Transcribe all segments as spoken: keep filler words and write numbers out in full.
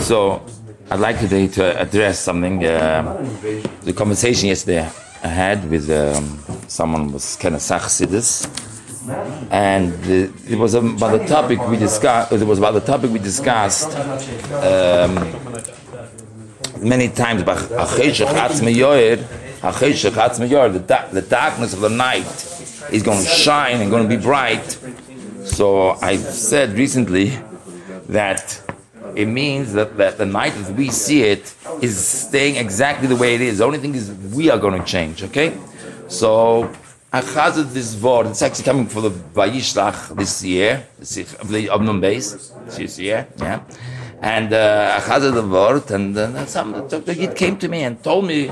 So, I'd like today to address something. Uh, the conversation yesterday I had with um, someone who was kind of Chassidus, and the, it was about the topic we discussed. It was about the topic we discussed um, many times. About the the darkness of the night is going to shine and going to be bright. So I said recently that it means that, that the night as we see it is staying exactly the way it is. The only thing is we are going to change, okay? So, Achazet this word, it's actually coming for the Vayishlach this year, the Obnum base, this year, yeah. And Achazet the word, and uh, some the Yid came to me and told me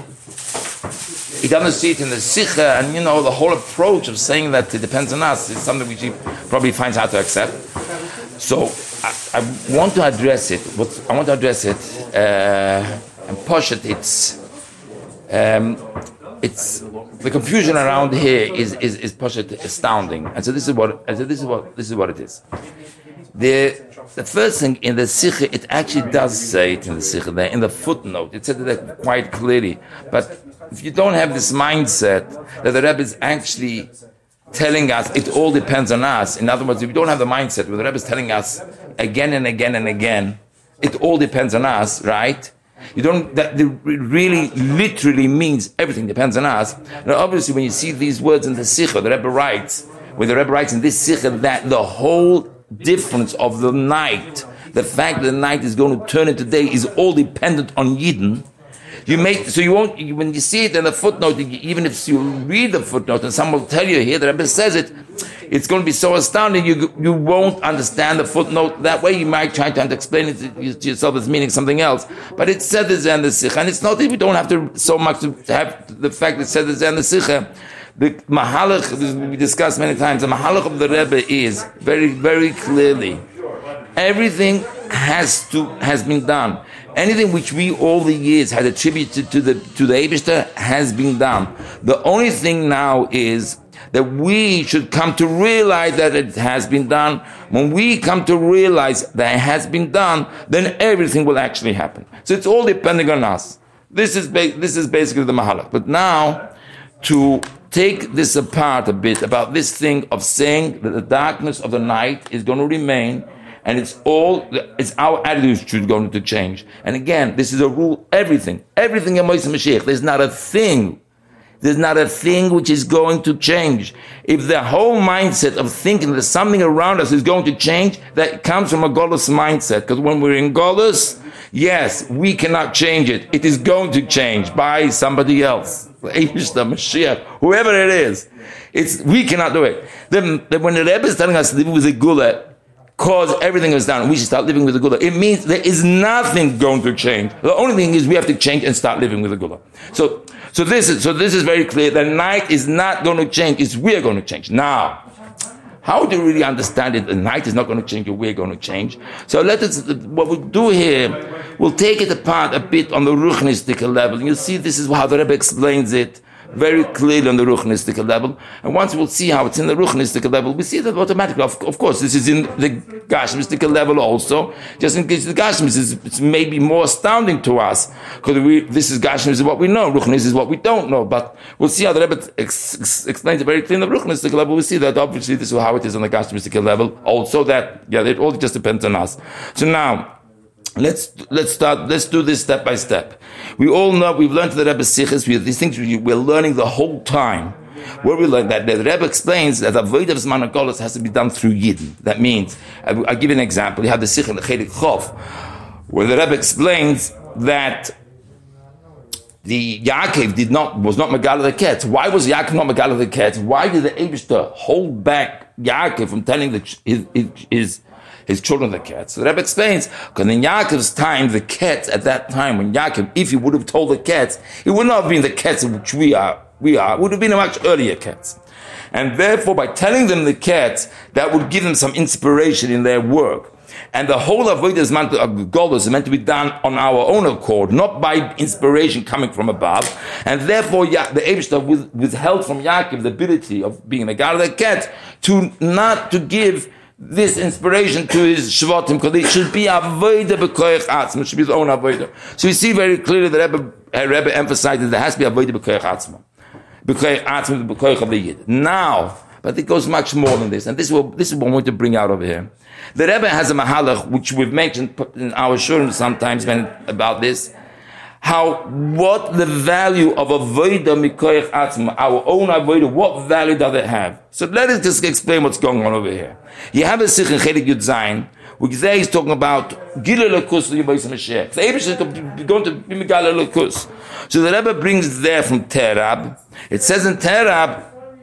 he doesn't see it in the Sikha, and you know, the whole approach of saying that it depends on us is something which he probably finds hard to accept. So, I, I want to address it. What I want to address it uh, and push it. It's, um, it's the confusion around here is is is push it astounding. And so this is what. And so this is what this is what it is. The the first thing in the Sikha, it actually does say it in the Sikha there in the footnote. It said that quite clearly. But if you don't have this mindset that the Rebbe is actually telling us it all depends on us. In other words, if you don't have the mindset where the Rebbe is telling us again and again and again, it all depends on us, right? You don't, that it really literally means everything depends on us. Now obviously when you see these words in the Sikha, the Rebbe writes, when the Rebbe writes in this Sikha that the whole difference of the night, the fact that the night is going to turn into day is all dependent on Yidden. You make, so you won't, you, when you see it in the footnote, even if you read the footnote and someone will tell you here, the Rebbe says it, it's going to be so astounding, you you won't understand the footnote that way. You might try to explain it to, to yourself as meaning something else. But it said this in the Sikha, and it's not that we don't have to so much to have the fact that it said this in the Sikha. The Mahalach, we discussed many times, the Mahalach of the Rebbe is very, very clearly, everything has to, has been done. Anything which we all the years had attributed to the to the Eibishter has been done. The only thing now is that we should come to realize that it has been done. When we come to realize that it has been done, then everything will actually happen. So it's all depending on us. This is ba- this is basically the Mahalach. But now, to take this apart a bit about this thing of saying that the darkness of the night is going to remain, and it's all, it's our attitude going to change. And again, this is a rule, everything, everything in Moshe Mashiach, there's not a thing, there's not a thing which is going to change. If the whole mindset of thinking that something around us is going to change, that comes from a Golus mindset. Because when we're in Golus, yes, we cannot change it. It is going to change by somebody else. Mashiach, whoever it is. It's, we cannot do it. Then, then when the Rebbe is telling us to live with a Gula, cause everything is done, we should start living with the Gula. It means there is nothing going to change. The only thing is we have to change and start living with the Gula. So, so this is, so this is very clear. The night is not going to change, it's we are going to change. Now, how do you really understand it? The night is not going to change, or we're going to change. So let us, what we'll do here, we'll take it apart a bit on the Ruchnistic level. And you'll see this is how the Rebbe explains it very clearly on the Ruchnistic level. And once we'll see how it's in the Ruchnistic level, we see that automatically. Of, of course, this is in the Gashmistic level also. Just in case the Gashmis is it's maybe more astounding to us, because we, this is Gashmis is what we know, Ruchnis is what we don't know. But we'll see how the Rebbe ex, ex, explains it very clearly on the Ruchnistic level. We'll see that obviously this is how it is on the Gashmistic level also, that, yeah, it all just depends on us. So now, Let's let's start. Let's do this step by step. We all know we've learned the Rebbe Sichos. We these things we, we're learning the whole time. Where we learn that the Rebbe explains that the avodah of Zman HaGolus has to be done through Yidden. That means I'll, I'll give you an example. You have the Sikh and the Chelik Chov, where the Rebbe explains that the Yaakov did not was not Megal the Ketz. Why was Yaakov not Megal the Ketz? Why did the Eibishter hold back Yaakov from telling the, his his, his his children the Ketz? So the Rebbe explains, because in Yaakov's time, the Ketz, at that time, when Yaakov, if he would have told the Ketz, it would not have been the Ketz which we are, we are, it would have been a much earlier Ketz. And therefore, by telling them the Ketz, that would give them some inspiration in their work. And the whole of Avodah Golus is meant to be done on our own accord, not by inspiration coming from above. And therefore, the Eibishter withheld from Yaakov the ability of being a God of the Ketz to not to give this inspiration to his Shvatim, because it should be avodah b'koyach atzma. It should be his own avodah. So we see very clearly that Rebbe, uh, Rebbe emphasizes there has to be avodah b'koyach atzma. B'koyach atzma, b'koyach of the Yid. Now, but it goes much more than this, and this is what, this is what I want to bring out over here. The Rebbe has a mahalach, which we've mentioned in our shurim sometimes when, about this, how, what the value of avodah mikoyach atzma, our own avodah, what value does it have? So let us just explain what's going on over here. You have a sikh in Chelik Yud Zayin, which there is talking about Gilul Lakus Yibais Mashiach. The Eibush is going to be Megalel Lakus. So the Rebbe brings there from Terab. It says in Terab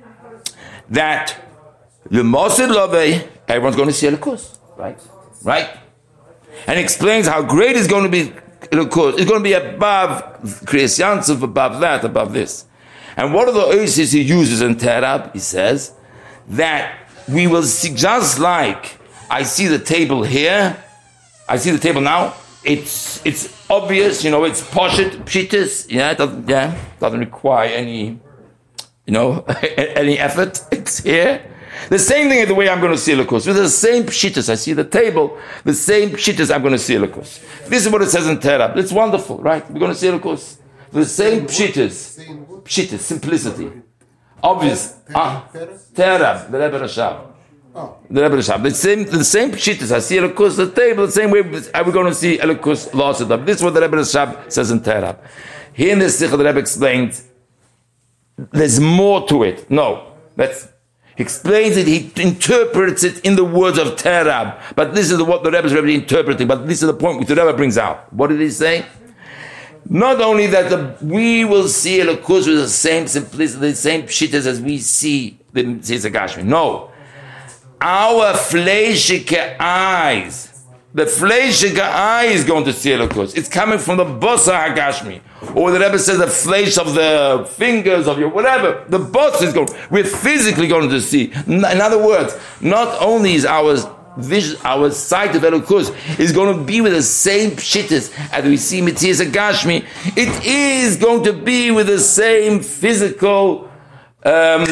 that the Mosid Lovei, everyone's going to see a Lakus, right? Right? And explains how great it's going to be. It's going to be above Kriyas Yansuf, above that, above this. And what are the oases he uses in Terab? He says that we will see, just like I see the table here, I see the table now, it's it's obvious, you know, it's poshet, pshitis, yeah, it doesn't, yeah, doesn't require any, you know, any effort. It's here. The same thing is the way I'm going to see Elokus. With the same pshitas, I see the table, the same pshitas I'm going to see Elokus. This is what it says in Terab. It's wonderful, right? We're going to see Elokus. The same pshitas, pshitas, simplicity. Obvious. Ah, Terab, the Rebbe Rashab. The Rebbe Rashab. The same, the same pshitas, I see Elokus, the table, the same way we're going to see Elokus Lasadab. This is what the Rebbe Rashab says in Terab. Here in this Sikha, the Rebbe explains, there's more to it. No, that's he explains it, he interprets it in the words of Terab. But this is what the Rebbe is really interpreting, but this is the point which the Rebbe brings out. What did he say? Not only that the, we will see Elokus with the same simplicity, the same pshitas as we see the Mitzvah Gashmi. No. Our fleshike eyes, the fleshike eye is going to see Elokus. It's coming from the Bosa Hagashmi. Or the Rebbe says the flesh of the fingers of your whatever. The Bosa is going, we're physically going to see. In other words, not only is our vision, our sight of Elokus is going to be with the same pshitas as we see Mitzvah Gashmi, it is going to be with the same physical, um,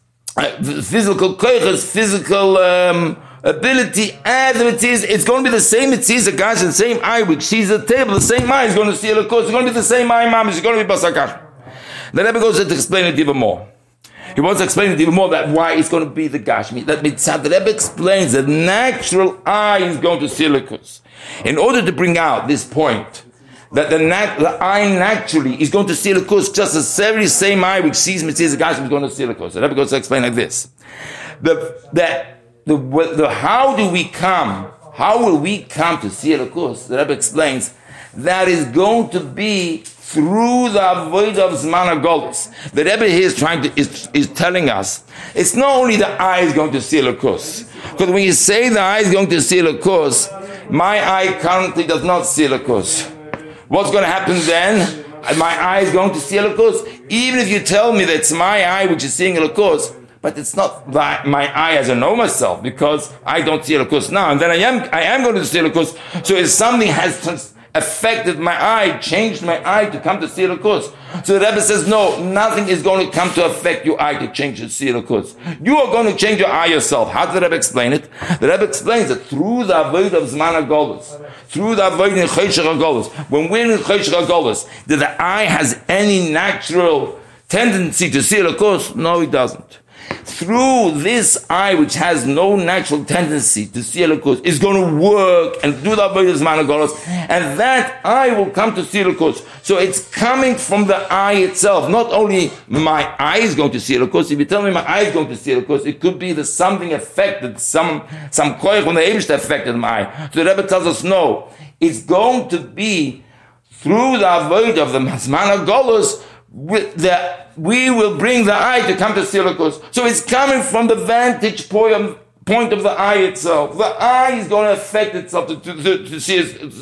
physical koiches, physical um, ability as it is. It's going to be the same Mitzvah Gashmi, the same eye which sees the table, the same eye is going to see Elokus. It's going to be the same eye, mom. It's going to be Basar Gashmi. The Rebbe goes on to explain it even more. He wants to explain it even more that why it's going to be the Gashmi. That mitzvah, the Rebbe explains that natural eye is going to see Elokus. In order to bring out this point, that the, nat- the eye naturally is going to see Elokus, just the very same eye which sees Mitzvah Gashmi is going to see Elokus. The Rebbe goes to explain like this. The, that, the, the, how do we come, how will we come to see Elokus? The Rebbe explains that is going to be through the avodah of Zman HaGolus. The Rebbe here is trying to, is, is telling us, it's not only the eye is going to see Elokus. Because when you say the eye is going to see Elokus, my eye currently does not see Elokus. What's going to happen then? My eye is going to see Elokus. Even if you tell me that it's my eye which is seeing Elokus, but it's not my eye as I know myself, because I don't see Elokus now. And then I am, I am going to see Elokus. So if something has trans- affected my eye, changed my eye to come to see Elokus. So the Rebbe says, no, nothing is going to come to affect your eye to change to see Elokus. You are going to change your eye yourself. How does the Rebbe explain it? The Rebbe explains that through the avodah of Zman HaGolus, through the avodah in Choshech HaGolus, when we're in Choshech HaGolus, that the eye has any natural tendency to see Elokus? No, it doesn't. Through this eye, which has no natural tendency to see Elokus, is going to work and do the avodah of Zman HaGolus, and that eye will come to see Elokus. So it's coming from the eye itself. Not only my eye is going to see Elokus. If you tell me my eye is going to see Elokus, it could be that something affected, some some koyach from the Eibush affected my eye. So the Rebbe tells us, no, it's going to be through the avodah of the Zman HaGolus, with the we will bring the eye to come to see Elokus. So it's coming from the vantage point of, point of the eye itself. The eye is going to affect itself to, to, to, to see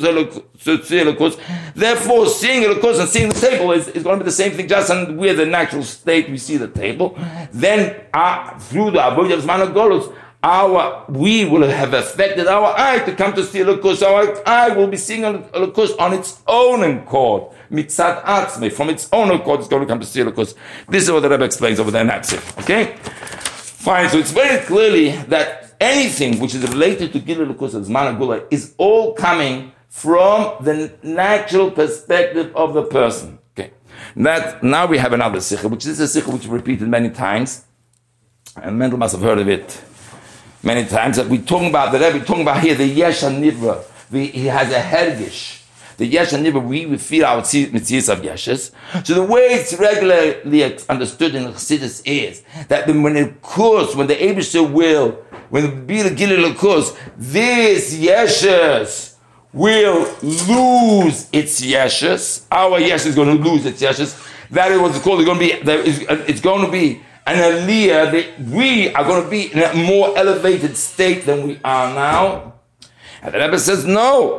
Elokus. Therefore, seeing Elokus and seeing the table is, is going to be the same thing, just in we're the natural state we see the table. Then, uh, through the avodah of Zman HaGolus, our, we will have affected our eye to come to see Elokus. Our eye will be seeing Elokus on its own accord. Mitzat atzme, from its own accord, it's going to come to see Elokus. This is what the Rebbe explains over there in that. Okay? Fine, so it's very clearly that anything which is related to Gilui Elokus, Zman Gula, is all coming from the natural perspective of the person. Okay. That, now we have another sikha, which is a sikha which is repeated many times, and Mendel must have heard of it many times, that we're talking about, the Rebbe, we're talking about here, the Yesh HaNivra, the, he has a hergish. The Yesh HaNivra, we, we feel our mitzvahs of Yeshes. So the way it's regularly understood in Chassidus is that when it occurs, when the Eibusher will, when the Bila Gilui Elokus, this Yeshes will lose its Yeshes. Our Yesh is going to lose its Yeshes. That is what's called. It's going to be. It's going to be an aliyah. That we are going to be in a more elevated state than we are now. And the Rebbe says, no.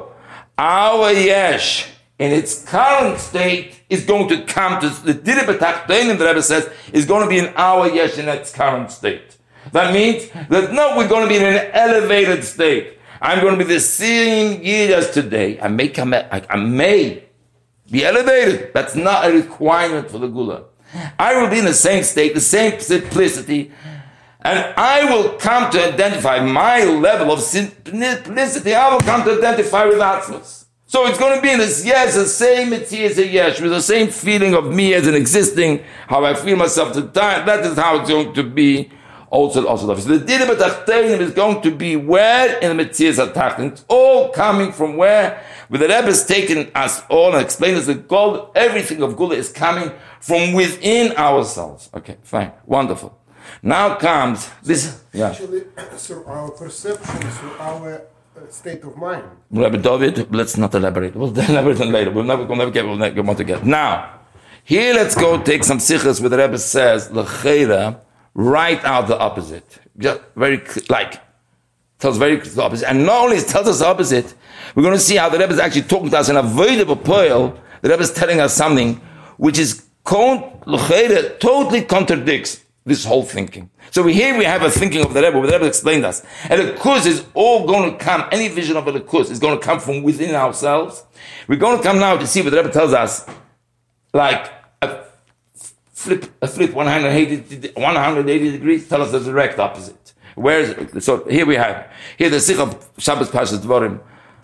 Our Yesh, in its current state, is going to come to the Dira B'Tachtenim, the Rebbe says, is going to be in our Yesh in its current state. That means that no, we're going to be in an elevated state. I'm going to be the same Yid as today. I may come, I, I may be elevated. That's not a requirement for the Gula. I will be in the same state, the same simplicity, and I will come to identify my level of simplicity. I will come to identify with Atzmos. So it's going to be in this yes, the same mitzvah as a yes, with the same feeling of me as an existing, how I feel myself to time. That is how it's going to be also. also so the Dira B'Tachtenim is going to be where in the mitzvahs Hatachton. It's all coming from where, where the Rebbe has taken us all and explained us that God, everything of Gula is coming from within ourselves. Okay, fine, wonderful. Now comes this. Yeah. Actually, through our perception, through our uh, state of mind. Rabbi David, let's not elaborate. We'll elaborate on later. We'll never, we'll never get. We'll never want to get. Now, here, let's go take some sichas where the Rebbe says l'cheira, write out the opposite. Just very like tells very the opposite, and not only tells us the opposite, we're going to see how the Rebbe is actually talking to us in a avoidable poil. The Rebbe is telling us something which is l'cheira totally contradicts this whole thinking. So here we have a thinking of the Rebbe, where the Rebbe explained us. And the kuz is all going to come, any vision of a kuz is going to come from within ourselves. We're going to come now to see what the Rebbe tells us, like a flip, a flip one hundred eighty degrees, tell us the direct opposite. Where is it? So here we have, here the Sikh of Shabbos Parshas Dvorim,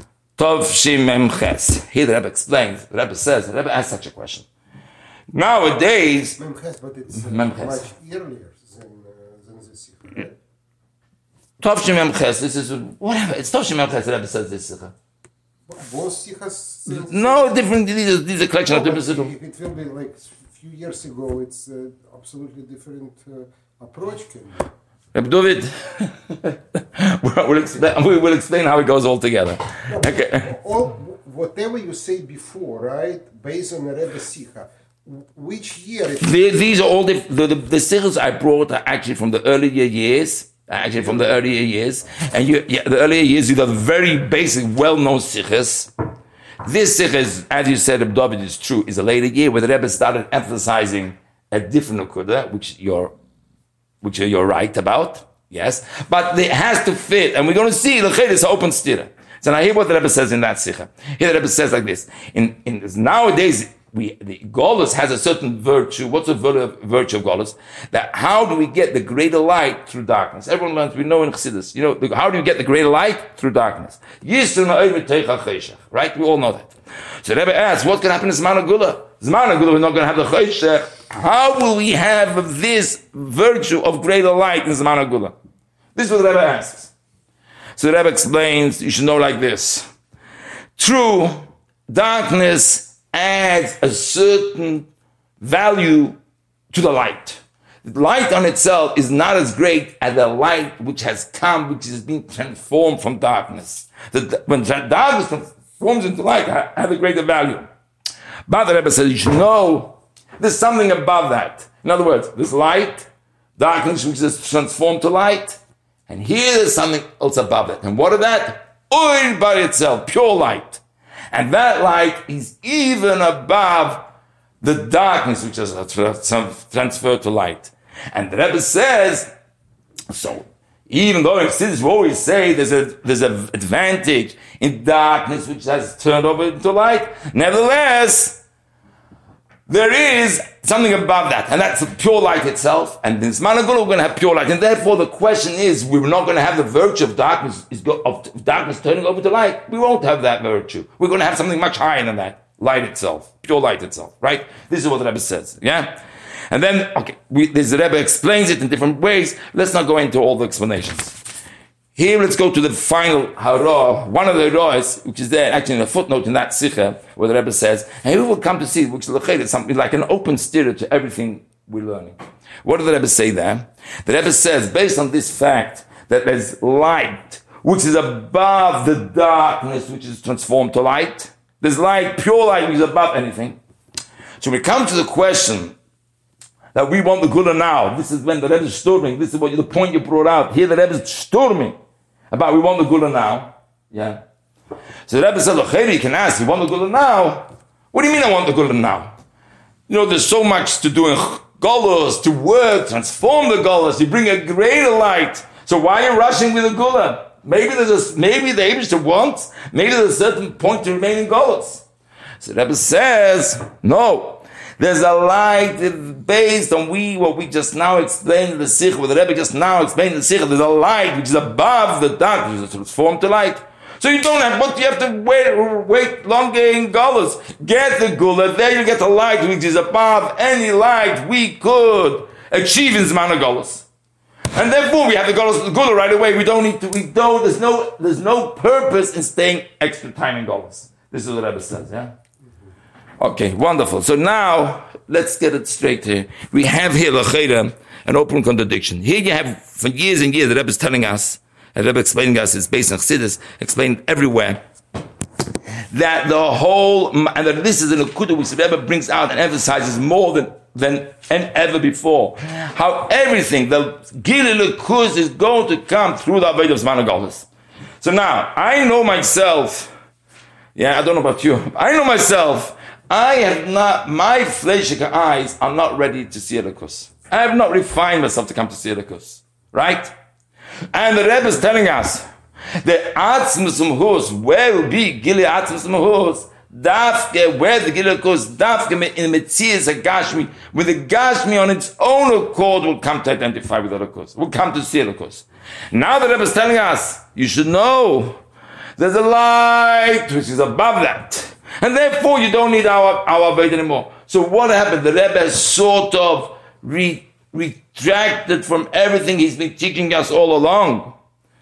Tov Shim Mem Ches. Here the Rebbe explains, the Rebbe says, the Rebbe asks such a question. Nowadays, Memches, but it's uh, Memches. much earlier than, uh, than this sikha, right? Tov Shim Memches, this is, whatever, it's Tov Shim Memches, the Rebbe says this sikha. Both sikhas? No, different, these are, these are a collection of different sikhas. If it will be like a few years ago, it's uh, absolutely different uh, approach. Can Rebbe David, we'll, explain, we will explain how it goes all together. No, Okay. all, whatever you say before, right, based on the Rebbe sikha, which year? It The, these are all the the, the, the sikhs I brought are actually from the earlier years, actually from the earlier years, and you, yeah, the earlier years these are very basic, well-known sikhs. This sikh is, as you said, Rebbe David is true, is a later year where the Rebbe started emphasizing a different nekuda, which you're, which you're right about, yes, but it has to fit, and we're going to see the chayr is open stira. So now hear what the Rebbe says in that sikha. Here the Rebbe says like this: in in this, nowadays. We, the Golus has a certain virtue. What's the virtue of Golus? That how do we get the greater light through darkness? Everyone learns, we know in Chassidus, you know, the, how do you get the greater light? Through darkness. Right? We all know that. So the Rebbe asks, what can happen in Zman Gula? Zman Gula, we're not going to have the Cheshach. How will we have this virtue of greater light in Zman Gula? This is what the Rebbe asks. So the Rebbe explains, you should know like this. True, darkness adds a certain value to the light. The light on itself is not as great as the light which has come, which is being transformed from darkness. The, when darkness transforms into light, has a greater value. But the Rebbe says, you should know there's something above that. In other words, this light, darkness which is transformed to light, and here there's something else above it. And what is that? Oil by itself, pure light. And that light is even above the darkness which is transferred to light. And the Rebbe says, so even though in Chassidus we always say there's a there's an advantage in darkness which has turned over into light, nevertheless, there is something above that, and that's pure light itself. And in Zman HaGula, we're going to have pure light. And therefore, the question is, we're not going to have the virtue of darkness, of darkness turning over to light. We won't have that virtue. We're going to have something much higher than that. Light itself. Pure light itself. Right? This is what the Rebbe says. Yeah? And then, okay, we, this Rebbe explains it in different ways. Let's not go into all the explanations. Here, let's go to the final hara, one of the haras, which is there actually in a footnote in that sikha, where the Rebbe says, and we will come to see, which is something like an open steer to everything we're learning. What does the Rebbe say there? The Rebbe says, based on this fact, that there's light, which is above the darkness, which is transformed to light. There's light, pure light, which is above anything. So we come to the question that we want the Gula now. This is when the Rebbe is storming. This is what the point you brought out. Here the Rebbe is storming about we want the Gula now. Yeah. So the Rebbe says, okay, you can ask, you want the Gula now? What do you mean I want the Gula now? You know, there's so much to do in Golos, to work, transform the Golos, you bring a greater light. So why are you rushing with the Gula? Maybe there's a, maybe the Eibishter wants, maybe there's a certain point to remain in Golos. So the Rebbe says, no. There's a light based on we what we just now explained in the Sikh, what the Rebbe just now explained in the Sikh. There's a light which is above the darkness, which is transformed to light. So you don't have, but you have to wait, wait longer in Gullahs. Get the Gula, there you get the light which is above any light we could achieve in Zman HaGullahs. And therefore we have the Gula, the Gula right away. We don't need to. We don't. There's no. There's no purpose in staying extra time in Gullahs. This is what the Rebbe says. Yeah. Okay, wonderful. So now, let's get it straight here. We have here, l'cheira, an open contradiction. Here you have, for years and years, the Rebbe is telling us, the Rebbe explaining us, it's based on Chassidus, explained everywhere, that the whole, and that this is an akudah which the Rebbe brings out and emphasizes more than, than ever before. How everything, the Gilul Kuz is going to come through the Avodah of Zman HaGullahs. So now, I know myself, yeah, I don't know about you, I know myself, I have not, my fleshika eyes are not ready to see Elikus. I have not refined myself to come to see Elikus. Right? And the Rebbe is telling us, the Atzmus Umhus, where will be Gili Atzmus Umhus, Dafke, where the Gili Elikus, Dafke in the Metzias Gashmi, with the Gashmi on its own accord will come to identify with Elikus, will come to see Elikus. Now the Rebbe is telling us, you should know, there's a light which is above that. And therefore, you don't need our our Avodah anymore. So what happened? The Rebbe has sort of re, retracted from everything he's been teaching us all along.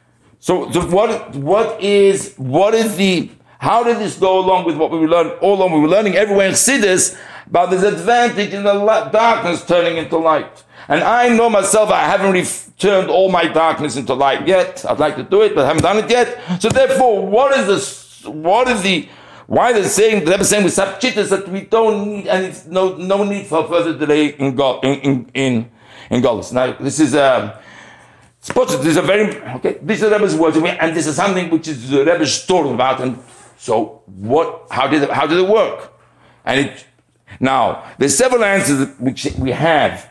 So, so what what is what is the how did this go along with what we learned all along? We were learning everywhere in Chassidus about this advantage in the darkness turning into light. And I know myself, I haven't re- turned all my darkness into light yet. I'd like to do it, but I haven't done it yet. So therefore, what is this? What is the Why they're saying, the Rebbe is saying with Sapchitas that we don't need, and it's no no need for further delay in Go, in in in, in Golos. Now this is a, this is a very okay. This is the Rebbe's words, and this is something which is the Rebbe's story about. And so, what? How did it, how did it work? And it now there's several answers which we have,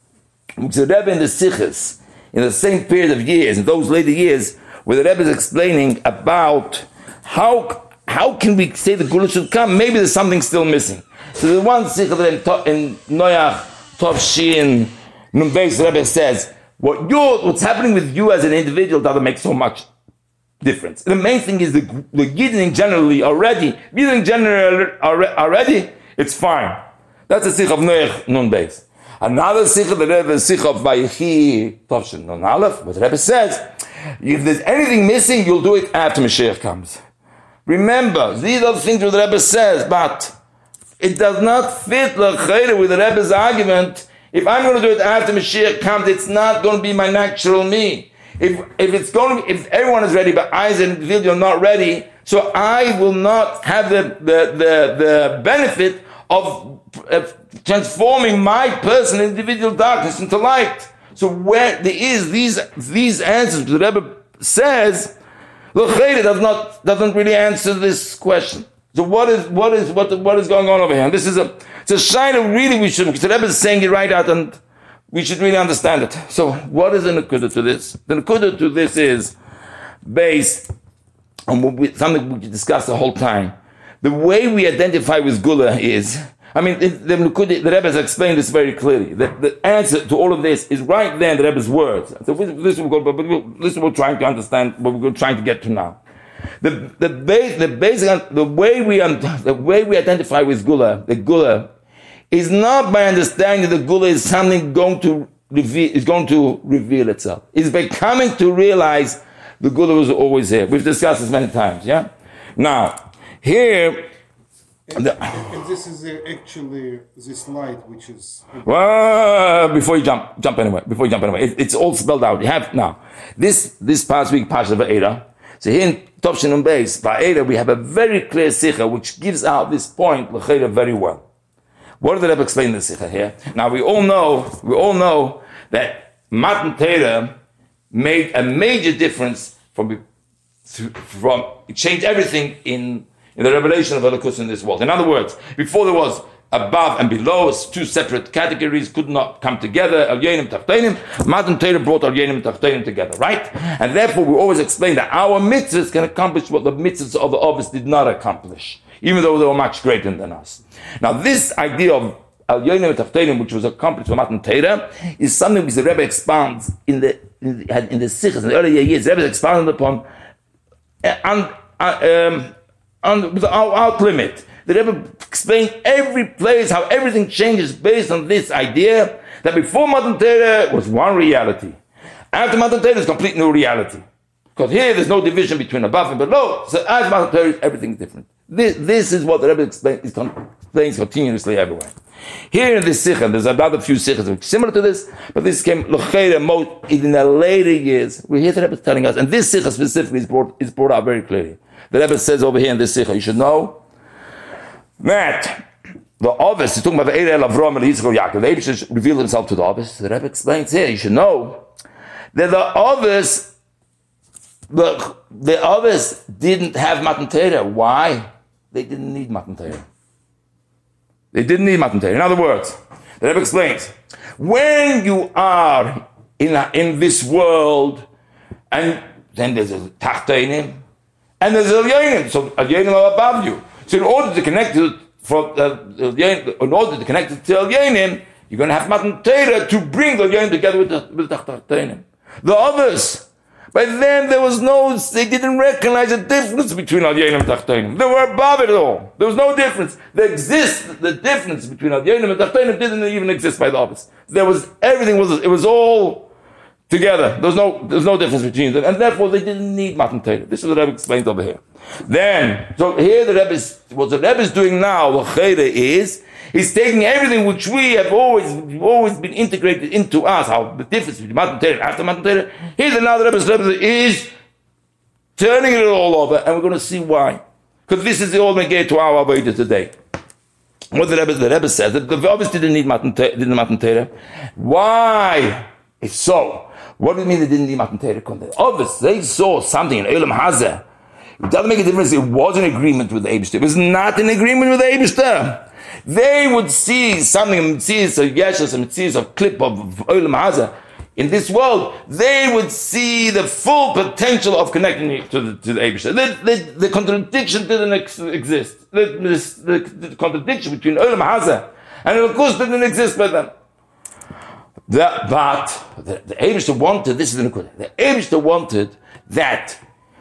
which the Rebbe in the Sikhs in the same period of years, in those later years, where the Rebbe is explaining about how. How can we say the Gula should come? Maybe there's something still missing. So the one sikh in Noach, Tovshin, Numbeis, the Rebbe says, what you're, what's happening with you as an individual doesn't make so much difference. The main thing is the, the Yidden generally already, Yidden generally already, it's fine. That's the sikh of Noach, Numbeis. Another sikh of the Rebbe, sikh of Vayechi, Tovshin, Nun Aleph, but the Rebbe says, if there's anything missing, you'll do it after Mashiach comes. Remember, these are the things that the Rebbe says, but it does not fit l'chayre with the Rebbe's argument. If I'm going to do it after Mashiach comes, it's not going to be my natural me. If if it's going to be, if everyone is ready, but I as an individual not ready, so I will not have the the the, the benefit of, of transforming my personal individual darkness into light. So where there is these these answers, the Rebbe says, L'chayre does not doesn't really answer this question. So what is what is what what is going on over here? And this is a it's a shine of really we should, because the Rebbe is saying it right out, and we should really understand it. So what is the nekuda to this? The nekuda to this is based on what we, something we discussed the whole time. The way we identify with Gula is I mean, the, the, the Rebbe has explained this very clearly. The, the answer to all of this is right there in the Rebbe's words. So this is what we're trying to understand, what we're trying to get to now. The the base, the basic, the way we the way we identify with Gula, the Gula, is not by understanding that the Gula is something going to reveal, is going to reveal itself. It's by coming to realize the Gula was always here. We've discussed this many times. Yeah. Now here. And, the, and this is uh, actually this light, which is. Well, before you jump, jump anyway. Before you jump anyway, it, it's all spelled out. You have now this this past week, Pasha Va'era. So here in Tovshin and Beis Va'era, we have a very clear sikha which gives out this point l'chayra very well. What did the Rebbe explain in the sikha here? Now we all know, we all know that Matan Torah made a major difference from from it changed everything in. in the revelation of Elokus in this world. In other words, before there was above and below, two separate categories could not come together, Al Yenim Tachtonim. Matan Torah brought Al Yenim Tachtonim together, right? And therefore we always explain that our mitzvahs can accomplish what the mitzvahs of the others did not accomplish, even though they were much greater than us. Now this idea of Al Yenim Tachtonim, which was accomplished by Matan Torah, is something which the Rebbe expounds in the in the, in the Sikhs in the earlier years. The Rebbe expounded upon and uh, um, And without limit. The Rebbe explained every place how everything changes based on this idea that before Matan Torah was one reality. After Matan Torah is complete new reality. Because here there's no division between above and below. So after Matan Torah, everything is different. This, this is what the Rebbe explains, explains continuously everywhere. Here in this sikha, there's another few sikhas which are similar to this, but this came l'chayra in the later years. We hear the Rebbe telling us, and this sikha specifically is brought, is brought out very clearly. The Rebbe says over here in this sikha, you should know that the Ovis is talking about the Eirel Avram and Yitzchak Yaakov. The Eibush revealed himself to the Ovis. The Rebbe explains here, you should know that the Ovis, the, the Ovis didn't have Matan Torah. Why? They didn't need Matan Torah. They didn't need Matan Torah. In other words, the Rebbe explains, when you are in, a, in this world, and then there's a Tachtonim, and there's Al Yenim, so Al Yenim are above you. So in order to connect to from uh, in order to connect it to Al Yenim, you're going to have Matan Torah to bring the Al Yenim together with the with the Tachtonim. The others, by then there was no, they didn't recognize the difference between Al Yenim and Tachtonim. They were above it all. There was no difference. There exists the difference between Al Yenim and Tachtonim didn't even exist by the others. There was everything was it was all together. There's no, there's no difference between them, and therefore they didn't need Matan Torah. This is what the Rebbe explains over here. Then, so here the Rebbe is, what the Rebbe is doing now, the Chayre is, he's taking everything which we have always, always been integrated into us, how the difference between Matan Torah and after Matan Torah. Here the now the Rebbe is turning it all over, and we're going to see why. Because this is the old Megay to our Avodah today. What the Rebbe, the Rebbe says, that the obviously didn't need Matan Torah. Why? If so, what do you mean they didn't need Matan Torah? Obviously, they saw something in Olam Hazeh. It doesn't make a difference. It was an agreement with the Eibishter. It was not an agreement with the Eibishter. They would see something, a mitzvahs of Yeshus, a mitzvahs of clip of Olam Hazeh. In this world, they would see the full potential of connecting to the, to the Eibishter. The, the, the contradiction didn't ex- exist. The, the, the contradiction between Olam Hazeh and of course didn't exist by them. The, but the, the Eibishter wanted, this is the Nekudah, the Eibishter wanted that,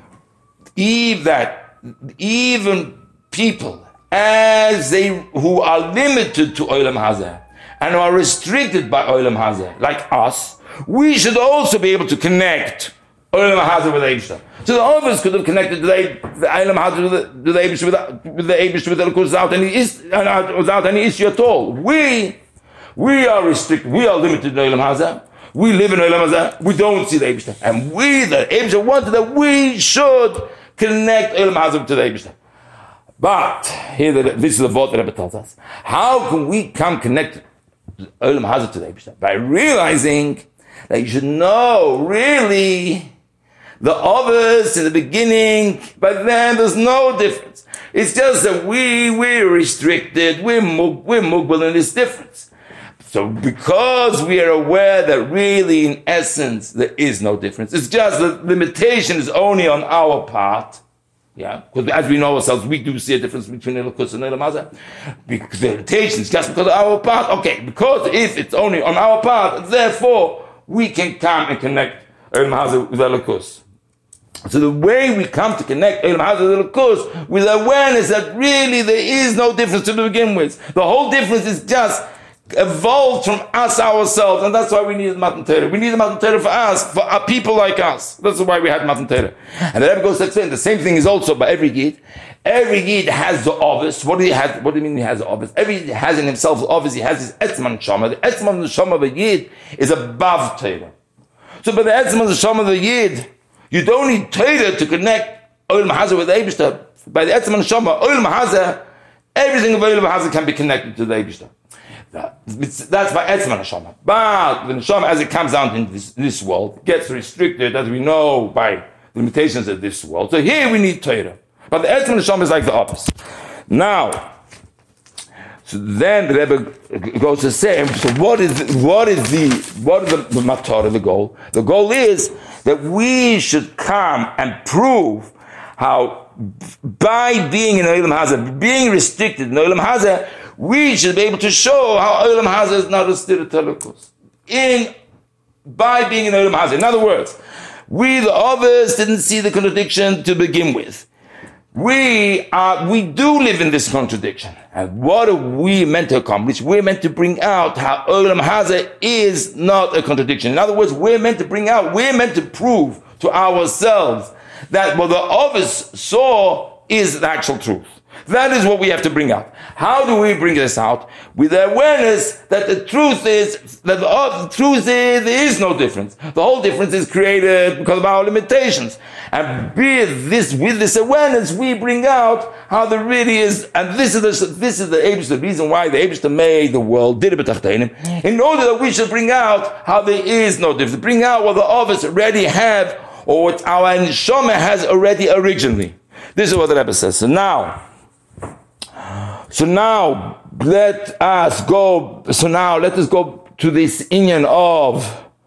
Eve, that even people, as they who are limited to Olam Hazeh and are restricted by Olam Hazeh, like us, we should also be able to connect Olam Hazeh with Eibishter. So the others could have connected to the, the Olam Hazeh with the Eibishter without, with the Eibishter with the without any without any issue at all. We we are restricted. We are limited to Olam Hazeh. We live in Olam Hazeh. We don't see the Eibishter, and we the Eibishter wanted that we should connect Olam Hazeh to the Eibishter. But here, the, this is the word that Rebbe tells us. How can we come connect Olam Hazeh to the Eibishter? By realizing that you should know, really, the others in the beginning, but then there's no difference. It's just that we, we're restricted, we're mug, we're mugbal in this difference. So because we are aware that really, in essence, there is no difference, it's just that limitation is only on our part, Yeah, because as we know ourselves, we do see a difference between Elokus and Olam Hazeh. Because the irritation is just because of our part. Okay, because if it's only on our part, therefore we can come and connect Olam Hazeh with Elokus. So the way we come to connect Olam Hazeh with Elokus, with awareness that really there is no difference to begin with. The whole difference is just evolved from us ourselves, and that's why we need the Matan Torah. We need the Matan Torah for us, for our people like us. That's why we had Matan Torah. And the Rebbe goes to explain the same thing is also by every Yid. Every Yid has the office. What do he have? What do you mean he has the office? Every Yid has in himself the office. He has his Etzman Neshama. The Etzman Neshama of a Yid is above Torah. So by the Etzman Neshama of the Yid, you don't need Torah to connect Olam Hazeh with the Eibishter. By the Etzman Neshama, Olam Hazeh, everything of Olam Hazeh can be connected to the Eibishter. That, that's by Etzman Neshama. But the Neshama, as it comes down in this, this world, gets restricted, as we know, by limitations of this world. So here we need Torah. But the Etzman Neshama is like the opposite. Now, so then the Rebbe goes to say, so what is what is the what is the, the matar, the goal? The goal is that we should come and prove how by being in Olam Hazeh, being restricted in Olam Hazeh, we should be able to show how Olam Hazeh is not restricted to Elokus. In by being in Olam Hazeh. In other words, we the others didn't see the contradiction to begin with. We are, we do live in this contradiction. And what are we meant to accomplish? We're meant to bring out how Olam Hazeh is not a contradiction. In other words, we're meant to bring out, we're meant to prove to ourselves that what the others saw is the actual truth. That is what we have to bring out. How do we bring this out? With the awareness that the truth is, that the, uh, the truth is, there is no difference. The whole difference is created because of our limitations. And with this, with this awareness, we bring out how there really is, and this is the, this is the Eibush, the reason why the Eibush made the world, did it b'tachtenim, in order that we should bring out how there is no difference. Bring out what the others already have, or what our Neshama has already originally. This is what the Rebbe says. So now, So now, let us go, so now let us go to this inyan of,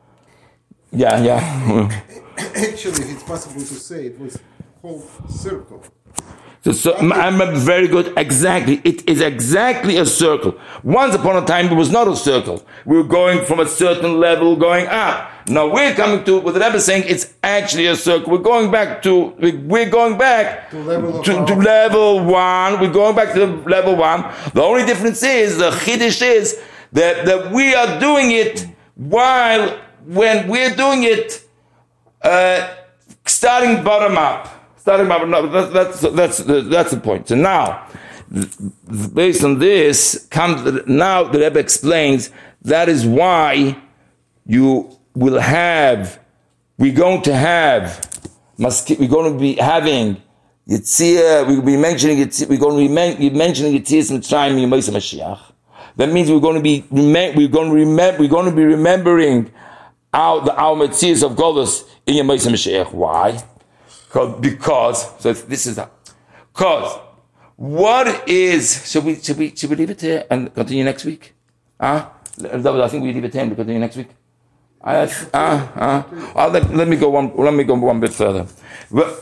yeah, yeah. Actually, if it's possible to say, it was whole circle. So, so I'm very good, exactly, it is exactly a circle. Once upon a time, it was not a circle. We were going from a certain level, going up. Now we're coming to what the Rebbe is saying. It's actually a circle. We're going back to. We're going back to level, to, to level one. We're going back to level one. The only difference is the chiddush is that that we are doing it while when we're doing it, uh, starting bottom up. Starting bottom up. That's that's that's the, that's the point. So now, based on this, comes now the Rebbe explains that is why you will have, we're going to have, we're going to be having Yitzhak, we'll be mentioning Yitzhak, we're going to be men, mentioning Yitzhak Mitzrayim in Yemais Mashiach. That means we're going to be, we're going to remember, we're going to be remembering our, the, our Metzias of Golus in Yemais Mashiach. Why? Because, so this is, because, what is, should we, should we, should we leave it here and continue next week? Huh? I think we leave it here and continue next week. I, uh, uh, uh, let, let me go one. Let me go one bit further. Well,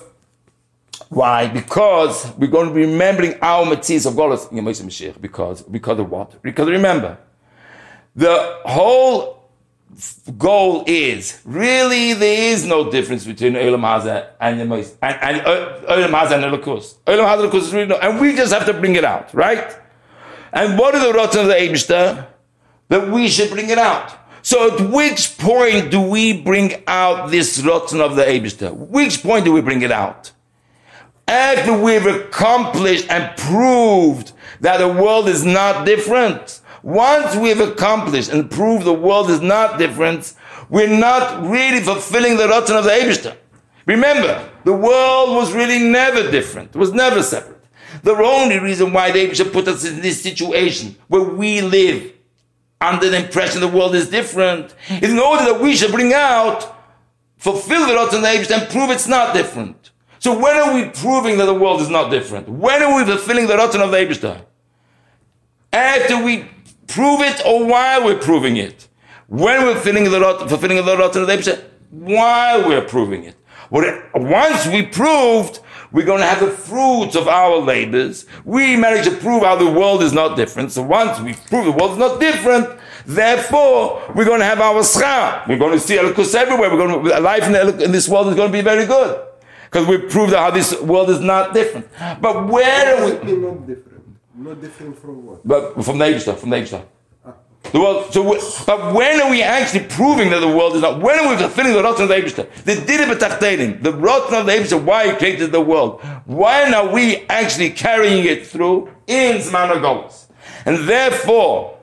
why? Because we're going to be remembering our Metzias of Golus in Yemais Mashiach. Because because of what? Because remember, the whole goal is really there is no difference between Olam Hazeh and Yemais and, and uh, Olam Hazeh and Elokus. Olam Hazeh and Elokus is really no, and we just have to bring it out, right? And what are the rotten of the Eibishter? That we should bring it out. So at which point do we bring out this rotten of the Eibishter? Which point do we bring it out? After we've accomplished and proved that the world is not different. Once we've accomplished and proved the world is not different, we're not really fulfilling the rotten of the Eibishter. Remember, the world was really never different. It was never separate. The only reason why the Eibishter put us in this situation where we live under the impression the world is different, is in order that we should bring out, fulfill the Rotten Eibishter and prove it's not different. So when are we proving that the world is not different? When are we fulfilling the Rotten of the Eibishter? After we prove it or while we're proving it? When we're fulfilling the Rotten, fulfilling the Rotten of the Eibishter? While we're proving it. Once we proved, we're going to have the fruits of our labors. We managed to prove how the world is not different. So once we prove the world is not different, therefore, we're going to have our schar. We're going to see Elokus everywhere. We're going to, life in, the, in this world is going to be very good. Because we proved how this world is not different. But where are we? Not different. Not different from what? But from the Eibishter, from the Eibishter. The world, so we, but when are we actually proving that the world is not? When are we fulfilling the Ratzon of the Eibishter? The Dira B'Tachtenim, the Ratzon of the Eibishter, why he created the world. When are we actually carrying it through? In Zman HaGolus. And therefore,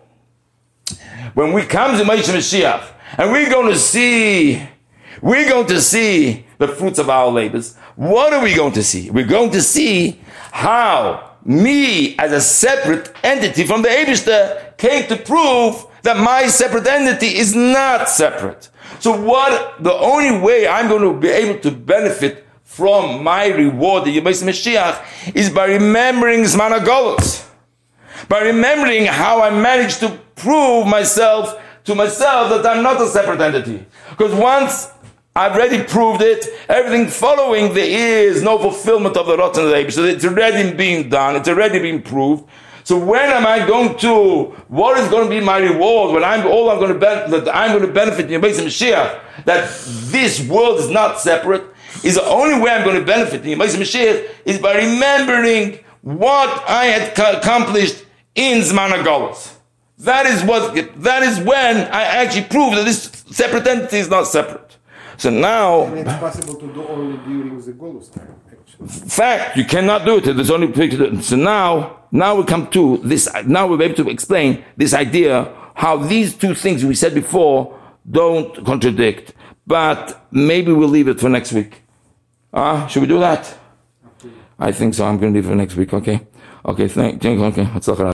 when we come to Moshe Mashiach, and we're going to see, we're going to see the fruits of our labors, what are we going to see? We're going to see how me, as a separate entity from the Eibishter, came to prove that my separate entity is not separate. So what, the only way I'm going to be able to benefit from my reward, the Yemais Mashiach, is by remembering Zman HaGolus. By remembering how I managed to prove myself to myself that I'm not a separate entity. Because once I've already proved it, everything following there is no fulfillment of the Ratzon of the Eibishter. So it's already being done, it's already been proved. So when am I going to, what is going to be my reward when I'm, all I'm going to benefit, that I'm going to benefit in Yemais Mashiach, that this world is not separate, is the only way I'm going to benefit in Yemais Mashiach is by remembering what I had accomplished in Zman HaGolus. That is what, that is when I actually prove that this separate entity is not separate. So now, and it's possible to do only during the Golus time, actually. Fact, you cannot do it. There's only way to do it. So now, now we come to this. Now we're able to explain this idea how these two things we said before don't contradict. But maybe we'll leave it for next week. Ah, uh, should we do that? I think so. I'm going to leave it for next week. Okay. Okay. Thank you. Okay.